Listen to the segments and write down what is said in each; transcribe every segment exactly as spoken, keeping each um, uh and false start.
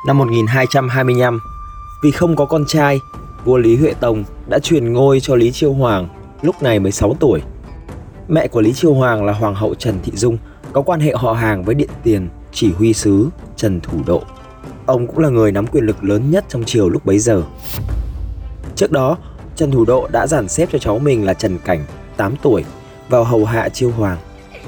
Năm một nghìn hai trăm hai mươi lăm, vì không có con trai, vua Lý Huệ Tông đã truyền ngôi cho Lý Chiêu Hoàng, lúc này mới sáu tuổi. Mẹ của Lý Chiêu Hoàng là Hoàng hậu Trần Thị Dung, có quan hệ họ hàng với Điện Tiền chỉ huy sứ Trần Thủ Độ. Ông cũng là người nắm quyền lực lớn nhất trong triều lúc bấy giờ. Trước đó, Trần Thủ Độ đã dàn xếp cho cháu mình là Trần Cảnh, tám tuổi, vào hầu hạ Chiêu Hoàng.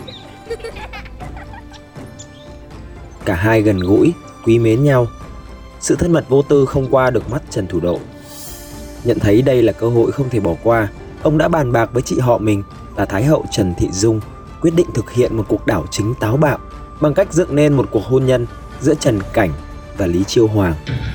Cả hai gần gũi, quý mến nhau. Sự thân mật vô tư không qua được mắt Trần Thủ Độ. Nhận thấy đây là cơ hội không thể bỏ qua, ông đã bàn bạc với chị họ mình là Thái hậu Trần Thị Dung, quyết định thực hiện một cuộc đảo chính táo bạo bằng cách dựng nên một cuộc hôn nhân giữa Trần Cảnh và Lý Chiêu Hoàng.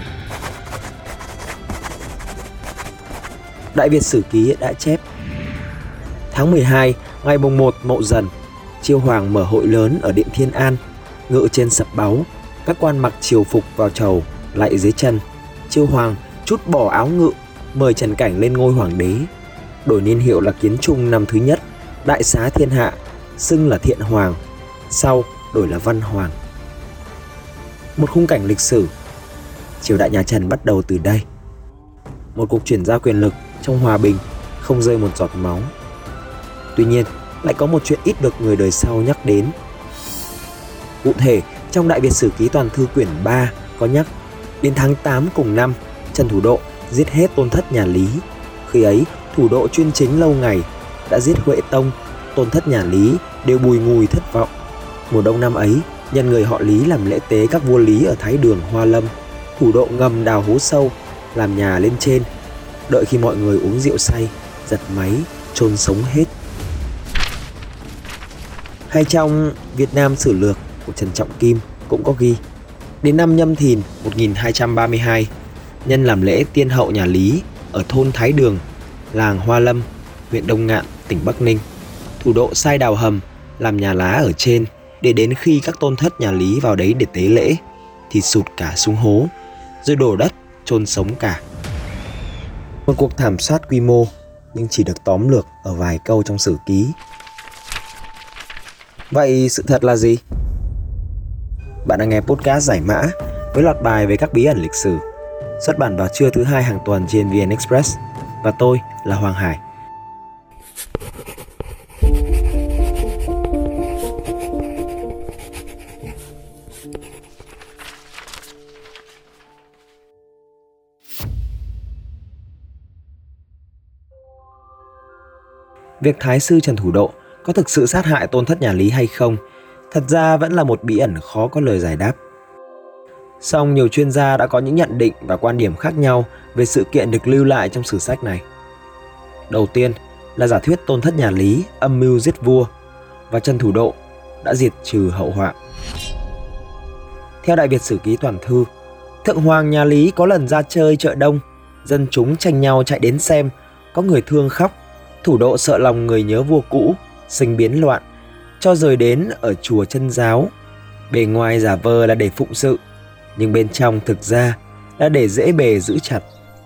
Đại Việt Sử Ký đã chép: tháng mười hai, ngày mùng một Mậu Dần, Chiêu Hoàng mở hội lớn ở Điện Thiên An, ngự trên sập báu, các quan mặc triều phục vào chầu lạy dưới chân. Chiêu Hoàng trút bỏ áo ngự, mời Trần Cảnh lên ngôi hoàng đế, đổi niên hiệu là Kiến Trung năm thứ nhất, đại xá thiên hạ, xưng là Thiện Hoàng, sau đổi là Văn Hoàng. Một khung cảnh lịch sử, triều đại nhà Trần bắt đầu từ đây. Một cuộc chuyển giao quyền lực trong hòa bình, không rơi một giọt máu. Tuy nhiên, lại có một chuyện ít được người đời sau nhắc đến. Cụ thể, trong Đại Việt Sử Ký Toàn Thư quyển ba có nhắc, đến tháng tám cùng năm, Trần Thủ Độ giết hết tôn thất nhà Lý. Khi ấy, Thủ Độ chuyên chính lâu ngày đã giết Huệ Tông, tôn thất nhà Lý đều bùi ngùi thất vọng. Mùa đông năm ấy, nhân người họ Lý làm lễ tế các vua Lý ở Thái Đường, Hoa Lâm, Thủ Độ ngầm đào hố sâu, làm nhà lên trên, đợi khi mọi người uống rượu say, giật máy, chôn sống hết. Hay trong Việt Nam Sử Lược của Trần Trọng Kim cũng có ghi, đến năm Nhâm Thìn một nghìn hai trăm ba mươi hai, nhân làm lễ tiên hậu nhà Lý ở thôn Thái Đường, làng Hoa Lâm, huyện Đông Ngạn, tỉnh Bắc Ninh, Thủ Độ sai đào hầm, làm nhà lá ở trên, để đến khi các tôn thất nhà Lý vào đấy để tế lễ thì sụt cả xuống hố, rồi đổ đất chôn sống cả. Một cuộc thảm sát quy mô, nhưng chỉ được tóm lược ở vài câu trong sử ký. Vậy sự thật là gì? Bạn đang nghe podcast Giải Mã với loạt bài về các bí ẩn lịch sử, xuất bản vào trưa thứ hai hàng tuần trên vê en Express, và tôi là Hoàng Hải. Việc Thái sư Trần Thủ Độ có thực sự sát hại tôn thất nhà Lý hay không, thật ra vẫn là một bí ẩn khó có lời giải đáp. Song nhiều chuyên gia đã có những nhận định và quan điểm khác nhau về sự kiện được lưu lại trong sử sách này. Đầu tiên là giả thuyết tôn thất nhà Lý âm mưu giết vua và Trần Thủ Độ đã diệt trừ hậu họa. Theo Đại Việt Sử Ký Toàn Thư, Thượng Hoàng nhà Lý có lần ra chơi chợ đông, dân chúng tranh nhau chạy đến xem, có người thương khóc. Thủ Độ sợ lòng người nhớ vua cũ, sinh biến loạn, cho rời đến ở chùa Chân Giáo. Bề ngoài giả vờ là để phụng sự, nhưng bên trong thực ra là để dễ bề giữ chặt.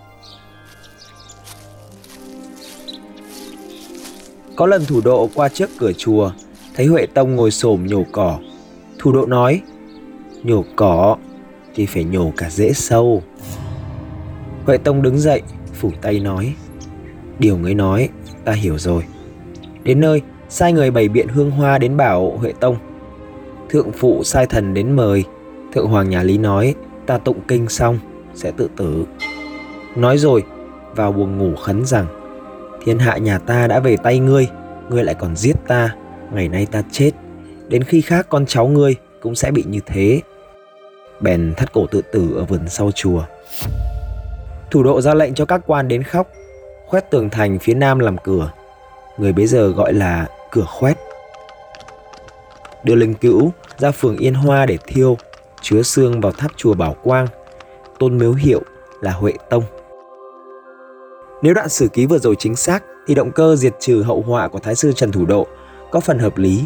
Có lần Thủ Độ qua trước cửa chùa, thấy Huệ Tông ngồi xổm nhổ cỏ. Thủ Độ nói, nhổ cỏ thì phải nhổ cả rễ sâu. Huệ Tông đứng dậy, phủi tay nói, điều ngươi nói ta hiểu rồi. Đến nơi, sai người bày biện hương hoa đến bảo Huệ Tông. Thượng phụ sai thần đến mời. Thượng Hoàng nhà Lý nói, ta tụng kinh xong sẽ tự tử. Nói rồi, vào buồng ngủ khấn rằng, thiên hạ nhà ta đã về tay ngươi, ngươi lại còn giết ta, ngày nay ta chết, đến khi khác con cháu ngươi cũng sẽ bị như thế. Bèn thắt cổ tự tử ở vườn sau chùa. Thủ Độ ra lệnh cho các quan đến khóc, khoét tường thành phía nam làm cửa, người bấy giờ gọi là cửa khoét. Đưa linh cữu ra phường Yên Hoa để thiêu, chứa xương vào tháp chùa Bảo Quang, tôn miếu hiệu là Huệ Tông. Nếu đoạn sử ký vừa rồi chính xác thì động cơ diệt trừ hậu họa của Thái sư Trần Thủ Độ có phần hợp lý.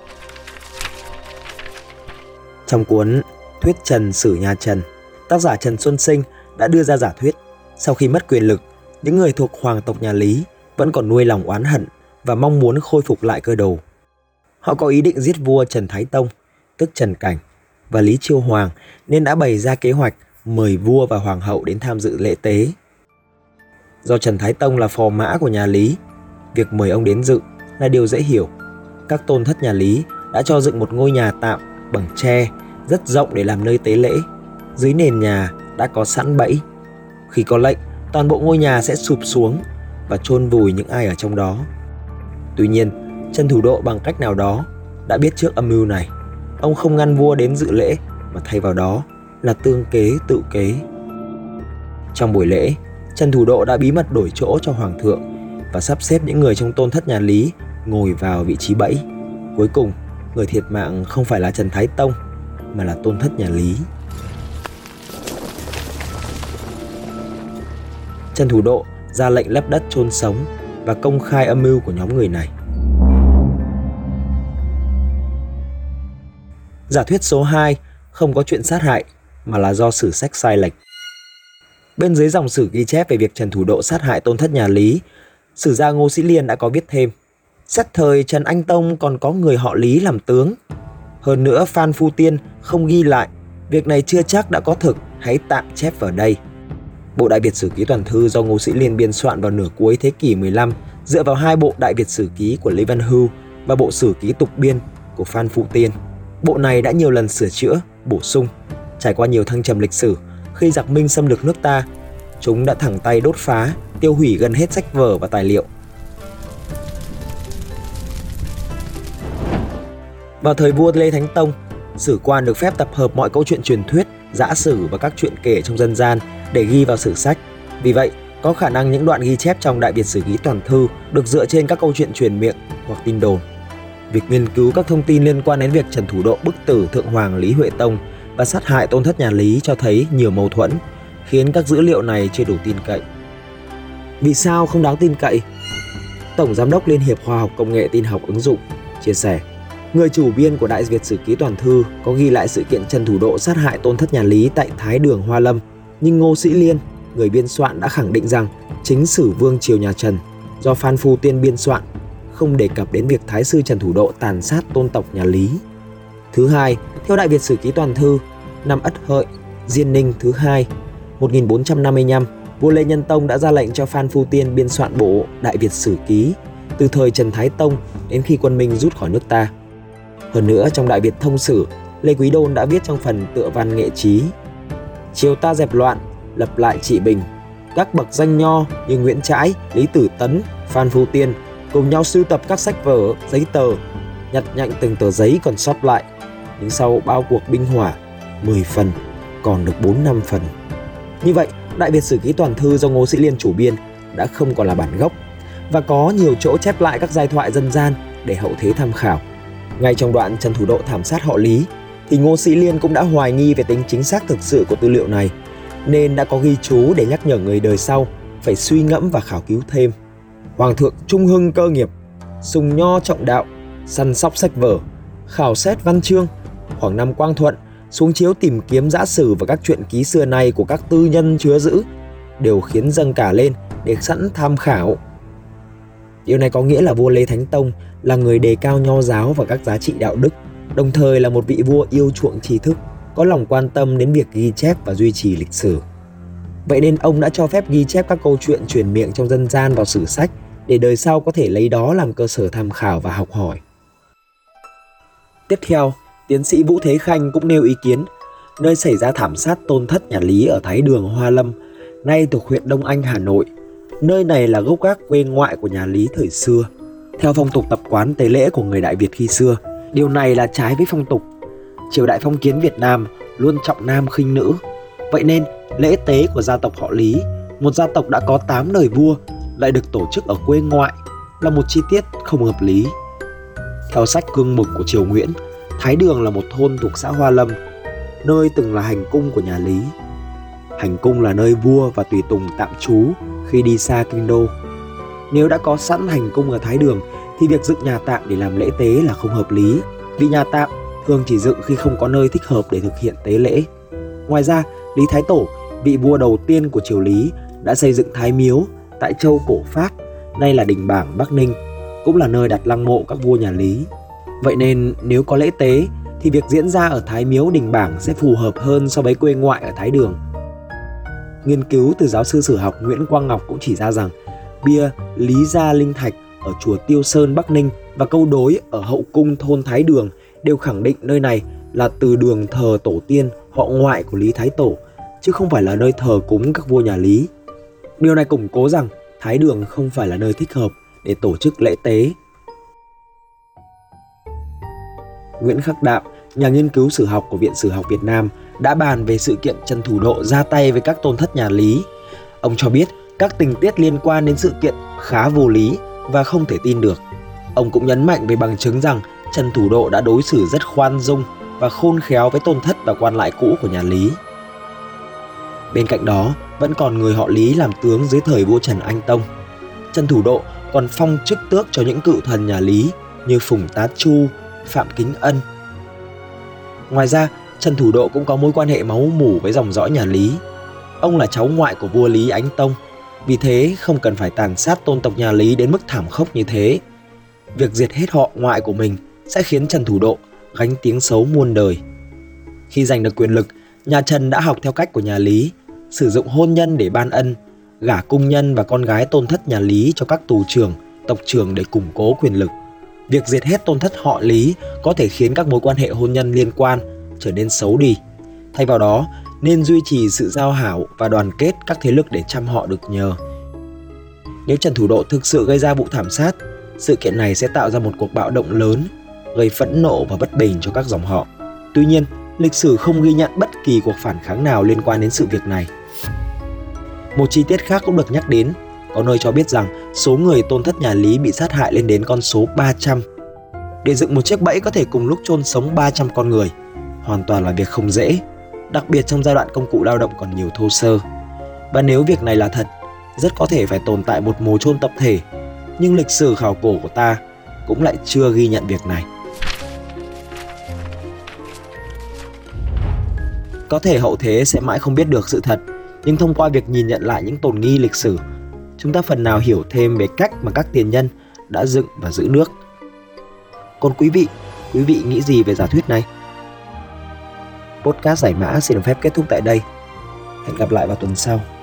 Trong cuốn Thuyết Trần Sử Nhà Trần, tác giả Trần Xuân Sinh đã đưa ra giả thuyết sau khi mất quyền lực, những người thuộc hoàng tộc nhà Lý vẫn còn nuôi lòng oán hận và mong muốn khôi phục lại cơ đồ. Họ có ý định giết vua Trần Thái Tông, tức Trần Cảnh, và Lý Chiêu Hoàng, nên đã bày ra kế hoạch mời vua và hoàng hậu đến tham dự lễ tế. Do Trần Thái Tông là phò mã của nhà Lý, việc mời ông đến dự là điều dễ hiểu. Các tôn thất nhà Lý đã cho dựng một ngôi nhà tạm bằng tre rất rộng để làm nơi tế lễ. Dưới nền nhà đã có sẵn bẫy. Khi có lệnh, toàn bộ ngôi nhà sẽ sụp xuống và chôn vùi những ai ở trong đó. Tuy nhiên, Trần Thủ Độ bằng cách nào đó đã biết trước âm mưu này. Ông không ngăn vua đến dự lễ mà thay vào đó là tương kế tự kế. Trong buổi lễ, Trần Thủ Độ đã bí mật đổi chỗ cho hoàng thượng và sắp xếp những người trong tôn thất nhà Lý ngồi vào vị trí bẫy. Cuối cùng, người thiệt mạng không phải là Trần Thái Tông mà là tôn thất nhà Lý. Trần Thủ Độ ra lệnh lấp đất chôn sống và công khai âm mưu của nhóm người này. Giả thuyết số hai không có chuyện sát hại mà là do sử sách sai lệch. Bên dưới dòng sử ghi chép về việc Trần Thủ Độ sát hại tôn thất nhà Lý, sử gia Ngô Sĩ Liên đã có viết thêm: xét thời Trần Anh Tông còn có người họ Lý làm tướng. Hơn nữa Phan Phu Tiên không ghi lại, việc này chưa chắc đã có thực, hãy tạm chép vào đây. Bộ Đại Việt Sử Ký Toàn Thư do Ngô Sĩ Liên biên soạn vào nửa cuối thế kỷ mười lăm dựa vào hai bộ Đại Việt Sử Ký của Lê Văn Hưu và bộ Sử Ký Tục Biên của Phan Phu Tiên. Bộ này đã nhiều lần sửa chữa, bổ sung. Trải qua nhiều thăng trầm lịch sử, khi giặc Minh xâm lược nước ta, chúng đã thẳng tay đốt phá, tiêu hủy gần hết sách vở và tài liệu. Vào thời vua Lê Thánh Tông, sử quan được phép tập hợp mọi câu chuyện truyền thuyết, dã sử và các chuyện kể trong dân gian để ghi vào sử sách. Vì vậy, có khả năng những đoạn ghi chép trong Đại Việt Sử Ký Toàn Thư được dựa trên các câu chuyện truyền miệng hoặc tin đồn. Việc nghiên cứu các thông tin liên quan đến việc Trần Thủ Độ bức tử Thượng Hoàng Lý Huệ Tông và sát hại tôn thất nhà Lý cho thấy nhiều mâu thuẫn, khiến các dữ liệu này chưa đủ tin cậy. Vì sao không đáng tin cậy? Tổng Giám đốc Liên hiệp Khoa học Công nghệ Tin học ứng dụng chia sẻ: người chủ biên của Đại Việt Sử Ký Toàn Thư có ghi lại sự kiện Trần Thủ Độ sát hại tôn thất nhà Lý tại Thái Đường Hoa Lâm, nhưng Ngô Sĩ Liên, người biên soạn, đã khẳng định rằng chính sử vương triều nhà Trần do Phan Phu Tiên biên soạn, không đề cập đến việc Thái sư Trần Thủ Độ tàn sát tôn tộc nhà Lý. Thứ hai, theo Đại Việt Sử Ký Toàn Thư, năm Ất Hợi, Diên Ninh thứ hai, một nghìn bốn trăm năm mươi lăm, vua Lê Nhân Tông đã ra lệnh cho Phan Phu Tiên biên soạn bộ Đại Việt Sử Ký từ thời Trần Thái Tông đến khi quân Minh rút khỏi nước ta. Hơn nữa, trong Đại Việt Thông Sử, Lê Quý Đôn đã viết trong phần tựa văn nghệ trí: triều ta dẹp loạn, lập lại trị bình, các bậc danh nho như Nguyễn Trãi, Lý Tử Tấn, Phan Phu Tiên cùng nhau sưu tập các sách vở, giấy tờ, nhặt nhạnh từng tờ giấy còn sót lại, nhưng sau bao cuộc binh hỏa, mười phần còn được bốn năm phần. Như vậy, Đại Việt Sử Ký Toàn Thư do Ngô Sĩ Liên chủ biên đã không còn là bản gốc và có nhiều chỗ chép lại các giai thoại dân gian để hậu thế tham khảo. Ngay trong đoạn Trần Thủ Độ thảm sát họ Lý thì Ngô Sĩ Liên cũng đã hoài nghi về tính chính xác thực sự của tư liệu này, nên đã có ghi chú để nhắc nhở người đời sau phải suy ngẫm và khảo cứu thêm. Hoàng thượng trung hưng cơ nghiệp, sùng nho trọng đạo, săn sóc sách vở, khảo xét văn chương. Khoảng năm Quang Thuận, xuống chiếu tìm kiếm dã sử và các truyện ký xưa nay của các tư nhân chứa giữ, đều khiến dâng cả lên để sẵn tham khảo. Điều này có nghĩa là vua Lê Thánh Tông là người đề cao nho giáo và các giá trị đạo đức, đồng thời là một vị vua yêu chuộng tri thức, có lòng quan tâm đến việc ghi chép và duy trì lịch sử. Vậy nên ông đã cho phép ghi chép các câu chuyện truyền miệng trong dân gian vào sử sách để đời sau có thể lấy đó làm cơ sở tham khảo và học hỏi. Tiếp theo, tiến sĩ Vũ Thế Khanh cũng nêu ý kiến, nơi xảy ra thảm sát tôn thất nhà Lý ở Thái Đường Hoa Lâm, nay thuộc huyện Đông Anh, Hà Nội. Nơi này là gốc gác quê ngoại của nhà Lý thời xưa. Theo phong tục tập quán tế lễ của người Đại Việt khi xưa, điều này là trái với phong tục. Triều đại phong kiến Việt Nam luôn trọng nam khinh nữ. Vậy nên, lễ tế của gia tộc họ Lý, một gia tộc đã có tám đời vua, lại được tổ chức ở quê ngoại, là một chi tiết không hợp lý. Theo sách Cương Mục của triều Nguyễn, Thái Đường là một thôn thuộc xã Hoa Lâm, nơi từng là hành cung của nhà Lý. Hành cung là nơi vua và tùy tùng tạm trú khi đi xa kinh đô. Nếu đã có sẵn hành cung ở Thái Đường thì việc dựng nhà tạm để làm lễ tế là không hợp lý, vì nhà tạm thường chỉ dựng khi không có nơi thích hợp để thực hiện tế lễ. Ngoài ra, Lý Thái Tổ, vị vua đầu tiên của triều Lý, đã xây dựng Thái Miếu tại châu Cổ Phát, nay là Đình Bảng, Bắc Ninh, cũng là nơi đặt lăng mộ các vua nhà Lý. Vậy nên nếu có lễ tế thì việc diễn ra ở Thái Miếu Đình Bảng sẽ phù hợp hơn so với quê ngoại ở Thái Đường. Nghiên cứu từ giáo sư sử học Nguyễn Quang Ngọc cũng chỉ ra rằng bia Lý Gia Linh Thạch ở chùa Tiêu Sơn Bắc Ninh và câu đối ở hậu cung thôn Thái Đường đều khẳng định nơi này là từ đường thờ tổ tiên họ ngoại của Lý Thái Tổ, chứ không phải là nơi thờ cúng các vua nhà Lý. Điều này củng cố rằng Thái Đường không phải là nơi thích hợp để tổ chức lễ tế. Nguyễn Khắc Đạm, nhà nghiên cứu sử học của Viện Sử học Việt Nam, đã bàn về sự kiện Trần Thủ Độ ra tay với các tôn thất nhà Lý. Ông cho biết các tình tiết liên quan đến sự kiện khá vô lý và không thể tin được. Ông cũng nhấn mạnh về bằng chứng rằng Trần Thủ Độ đã đối xử rất khoan dung và khôn khéo với tôn thất và quan lại cũ của nhà Lý. Bên cạnh đó, vẫn còn người họ Lý làm tướng dưới thời vua Trần Anh Tông. Trần Thủ Độ còn phong chức tước cho những cựu thần nhà Lý như Phùng Tá Chu, Phạm Kính Ân. Ngoài ra, Trần Thủ Độ cũng có mối quan hệ máu mủ với dòng dõi nhà Lý. Ông là cháu ngoại của vua Lý Ánh Tông, vì thế không cần phải tàn sát tôn tộc nhà Lý đến mức thảm khốc như thế. Việc diệt hết họ ngoại của mình sẽ khiến Trần Thủ Độ gánh tiếng xấu muôn đời. Khi giành được quyền lực, nhà Trần đã học theo cách của nhà Lý, sử dụng hôn nhân để ban ân, gả cung nhân và con gái tôn thất nhà Lý cho các tù trưởng, tộc trưởng để củng cố quyền lực. Việc diệt hết tôn thất họ Lý có thể khiến các mối quan hệ hôn nhân liên quan trở nên xấu đi. Thay vào đó, nên duy trì sự giao hảo và đoàn kết các thế lực để chăm họ được nhờ. Nếu Trần Thủ Độ thực sự gây ra vụ thảm sát, sự kiện này sẽ tạo ra một cuộc bạo động lớn, gây phẫn nộ và bất bình cho các dòng họ. Tuy nhiên, lịch sử không ghi nhận bất kỳ cuộc phản kháng nào liên quan đến sự việc này. Một chi tiết khác cũng được nhắc đến, có nơi cho biết rằng số người tôn thất nhà Lý bị sát hại lên đến con số ba trăm. Để dựng một chiếc bẫy có thể cùng lúc chôn sống ba trăm con người, hoàn toàn là việc không dễ, đặc biệt trong giai đoạn công cụ lao động còn nhiều thô sơ. Và nếu việc này là thật, rất có thể phải tồn tại một mồ chôn tập thể, nhưng lịch sử khảo cổ của ta cũng lại chưa ghi nhận việc này. Có thể hậu thế sẽ mãi không biết được sự thật, nhưng thông qua việc nhìn nhận lại những tồn nghi lịch sử, chúng ta phần nào hiểu thêm về cách mà các tiền nhân đã dựng và giữ nước. Còn quý vị, quý vị nghĩ gì về giả thuyết này? Podcast Giải Mã xin được phép kết thúc tại đây. Hẹn gặp lại vào tuần sau.